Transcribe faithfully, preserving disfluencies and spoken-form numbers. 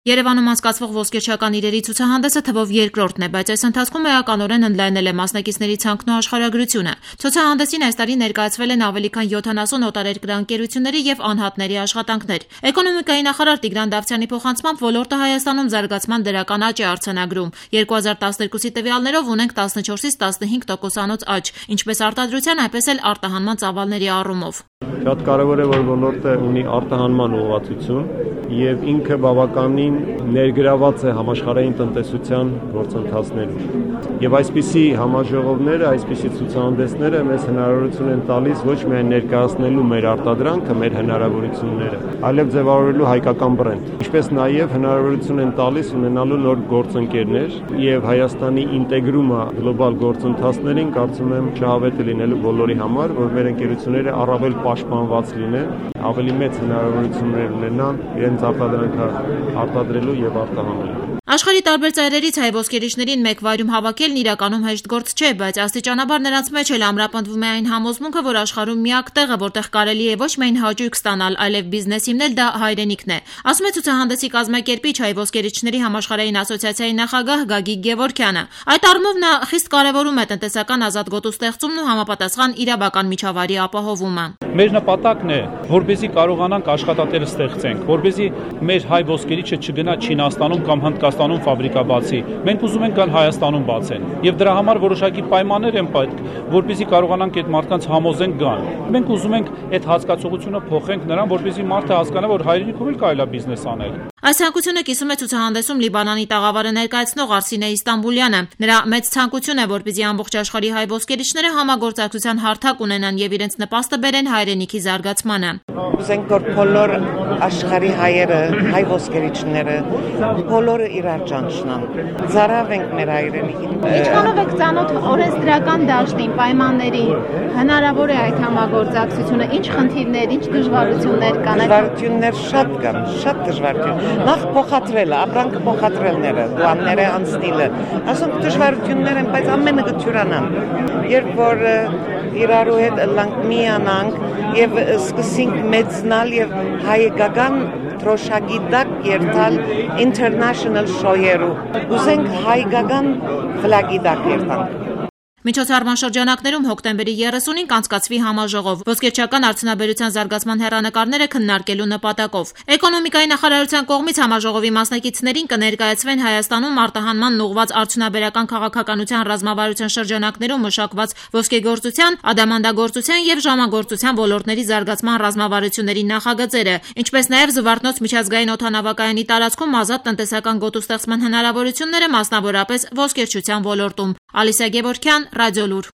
Երևանում անցկացվող ոսկերչական իրերի ցուցահանդեսը թվով երկրորդն է, բայց այս ընթացքում էականորեն ընդլայնել է մասնակիցների ցանկն ու աշխարհագրությունը։ Ցուցահանդեսին այս տարի ներկայացվել են ավելի քան յոթանասուն օտարերկրյա ընկերությունների եւ անհատների աշխատանքներ։ Էկոնոմիկայի նախարար Տիգրան Դավթյանի փոխանցմամբ ոլորտը Հայաստանում զարգացման դրական աճ է արձանագրում։ երկու հազար տասներկուսի տվյալներով ունենք տասնչորսից տասնհինգ տոկոսանոց աճ, ինչպես արտադրության, այնպես էլ արտահանման ծավալների առումով։ Շատ կարևոր է, որ ոլորտը ունի արտահանման ուղղվածություն եւ ինքը բավականին ներգրաված է համաշխարհային տնտեսության գործընթացներում։ Եվ այսպիսի համաժողովները, այսպիսի ցուցահանդեսները մեզ հնարավորություն են տալիս ոչ միայն ներկայացնելու մեր արտադրանքը, մեր հնարավորությունները, այլև ձևավորելու հայկական բրենդ, ինչպես նաեւ հնարավորություն են տալիս ունենալու նոր գործընկերներ եւ Հայաստանի ինտեգրումը գլոբալ գործընթացներին, կարծում եմ, շահավետ է լինելու բոլորի համար, որ մեր ընկերությունները առավել պաշտպանված լինեն, ավելի մեծ հնարավորություններ ունենան իրենց արտադրանքը արտադրելու եւ արտահանելու։ Աշխարհի տարբեր ծայրերից հայ ոսկերիչներին մեկ վայրում հավաքելն իրականում հեշտ գործ չէ, բայց աստիճանաբար նրանց մեջ էլ ամրապնդվում է այն համոզմունքը, որ աշխարհում միակ տեղը, որտեղ կարելի է ոչ միայն հաճույք ստանալ, այլև բիզնես հիմնել, դա հայրենիքն է։ Ասում է ցուցահանդեսի կազմակերպիչ հայ ոսկերիչների համաշխարհային ասոցիացիայի նախագահ Գագիկ Գևորգյանը։ Այդ առումով նա խիստ կարևորում է տնտեսական ազատ գոտու ստեղծումն ու համապատասխան իրավական միջավայրի ապահովումը։ Մեր նպատակն է, որպեսզի կարողանանք աշխատատեղեր ստեղծենք, որպեսզի մեր հայ ոսկերիչը չգնա Չինաստանում կամ Հնդկաստանում ֆաբրիկա բացի։ Մենք ուզում ենք կան Հայաստանում բացեն։ Եվ դրա համար որոշակի պայմաններ են պետք, որպեսզի կարողանանք այդ մարդկանց համոզենք գան։ Մենք ուզում ենք այդ հասկացողությունը փոխենք նրան, որպեսզի մարդը հասկանա, որ հայրենիքում էլ կարելի է բիզնես անել։ Այս ցանկությունը կիսում է ցուցահանդեսում Լիբանանի տաղավարը ներկայացնող Արսինե Իստանբուլյանը։ Նրա մեծ ցանկություն է, որպեսզի ամբողջ աշխարհի հայ ոսկերիչները համագործակցության հարթակ ունենան եւ իրենց նպաստը բերեն հայրենիքի զարգացմանը։ Ուզենք որ բոլոր աշխարհի հայերը, հայ ոսկերիչները բոլորը իրար ճանաչեն։ Զարավենք մեր հայրենիքին։ Ինչքանով եք ծանոթ օրենսդրական դաշտին, պայմաններին, հնարավոր է այդ համագործակցությունը, ինչ խնդիրներ, ինչ դժվարություններ կան։ Դժվարություններ շատ կան, շատ դժվարություն։ Նախ փոխադրելը, ապրանքը փոխադրելները, դուանները անցնելը, ասենք դժվարություններ են, բայց ամենը կթյուրանան։ Երբ որ իրարու հետ լանք միանանք եւ սկսենք մեծնալ եւ հայկական թրոշագիտակ երթալ international show-երու, ուզենք հայկական ֆլագիտակ երթանք։ Միջոցառման շրջանակներում հոկտեմբերի երեսունին կանցկացվի համաժողով ոսկերչական արդյունաբերության զարգացման հեռանկարները քննարկելու նպատակով։ Էկոնոմիկայի նախարարության կողմից համաժողովի մասնակիցներին կներկայացվեն Հայաստանում արտահանման ուղղված արդյունաբերական քաղաքականության ռազմավարության շրջանակներում մշակված ոսկեգործության, ադամանդագործության եւ ժամագործության ոլորտների զարգացման ռազմավարությունների նախագծերը, ինչպես նաեւ Զվարթնոց միջազգային օդանավակայանի տարածքում ազատ տնտեսական գոտու ստեղծման հնարավորությունները, մասնավորապես ոսկերչության ոլորտում։ Ալիսա Գևորգյան, Ռադիոլուր։